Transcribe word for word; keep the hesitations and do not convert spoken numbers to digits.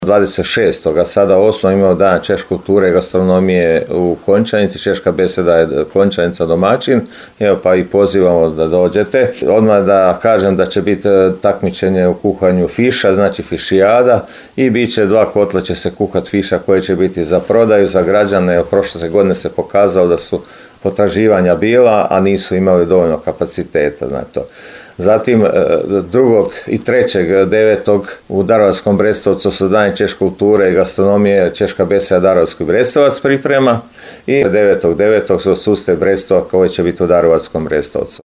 dvadeset šestog sada osmog imamo Dan češke kulture i gastronomije u Končanici. Češka beseda je Končanica domaćin. Evo pa i pozivamo da dođete. Odmah da kažem da će biti takmičenje u kuhanju fiša, znači fišijada, i bit će dva kotla će se kuhat fiša koje će biti za prodaju, za građane. Od prošle godine se pokazalo da su potraživanja bila, a nisu imali dovoljno kapaciteta. Znači to. Zatim drugog i trećeg devetog u Daruvarskom Brestovcu su Dan češke kulture i gastronomije Češka beseda Daruvarski Brestovac priprema, i devetog devetog su Suste Brestova koji će biti u Daruvarskom Brestovcu.